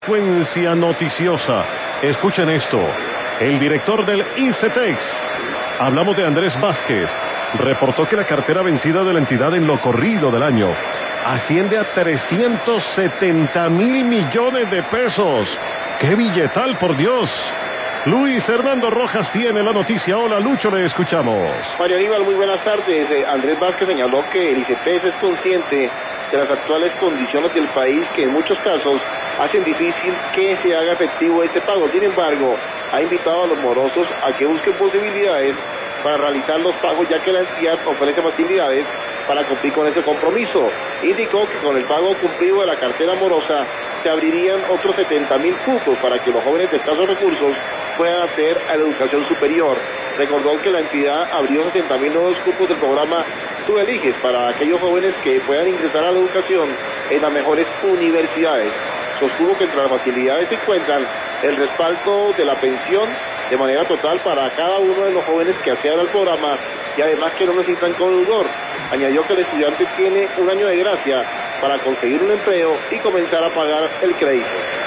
secuencia noticiosa. Escuchen esto. El director del ICETEX, hablamos de Andrés Vázquez, reportó que la cartera vencida de la entidad en lo corrido del año asciende a 370.000 millones de pesos. ¡Qué billetal, por Dios! Luis Hernando Rojas tiene la noticia. Hola, Lucho, le escuchamos. Mario Aníbal, muy buenas tardes. Andrés Vázquez señaló que el ICETEX es consciente de las actuales condiciones del país, que en muchos casos hacen difícil que se haga efectivo este pago. Sin embargo, ha invitado a los morosos a que busquen posibilidades para realizar los pagos, ya que la entidad ofrece facilidades para cumplir con ese compromiso. Indicó que con el pago cumplido de la cartera morosa se abrirían otros 70.000 cupos para que los jóvenes de escasos recursos puedan acceder a la educación superior. Recordó que la entidad abrió 60.000 nuevos cupos del programa Tú Eliges para aquellos jóvenes que puedan ingresar a la educación en las mejores universidades. Sostuvo que entre las facilidades se encuentran el respaldo de la pensión de manera total para cada uno de los jóvenes que accedan al programa y además que no necesitan codeudor. Añadió que el estudiante tiene un año de gracia para conseguir un empleo y comenzar a pagar el crédito.